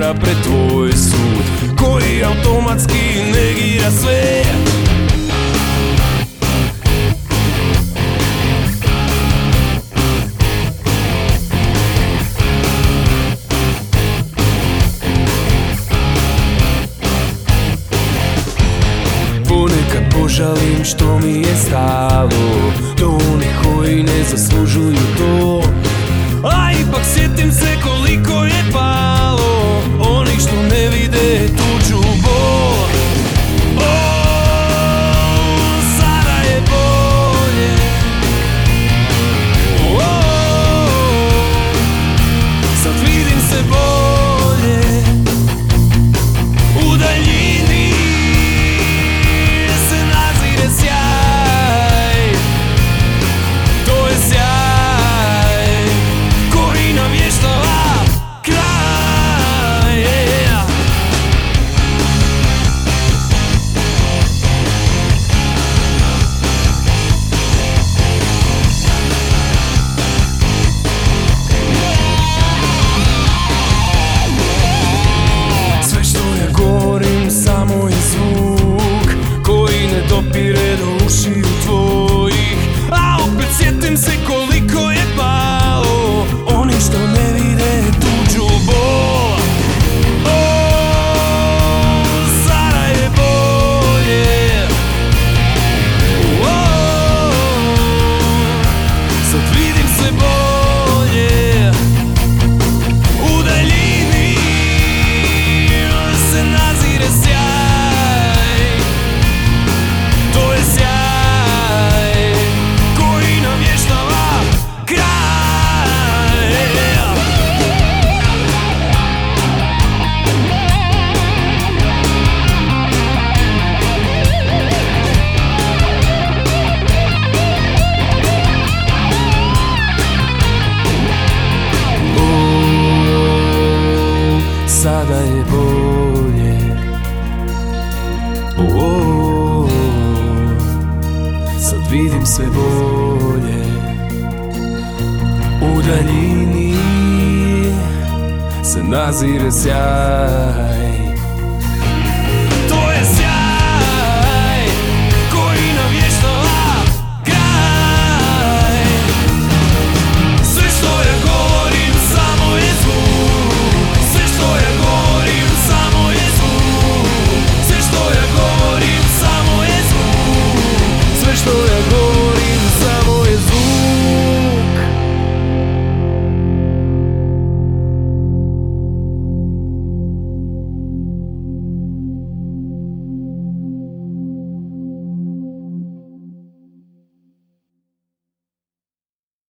čeka pred tvoj sud, koji automatski negira sve. Ponekad požalim što mi je stalo do onih koji ne zaslužuju to, a ipak sjetim se koliko je palo onih što ne vide tuđu bol. Sada je bolje, sad vidim se bolje. U daljini se nazire sjaj, to je sjaj koji navještava kraj. Sve što ja govorim samo je zvuk koji ne dopire do ušiju tvojih, a opet sjetim se koliko je palo onih što ne vide tuđu bol. Sada je bolje, sad vidim sve bolje. U daljini se nazire sjaj, to je sjaj koji navještava kraj. Sada je bolje, sad vidim sve bolje. U daljini se nazire sjaj.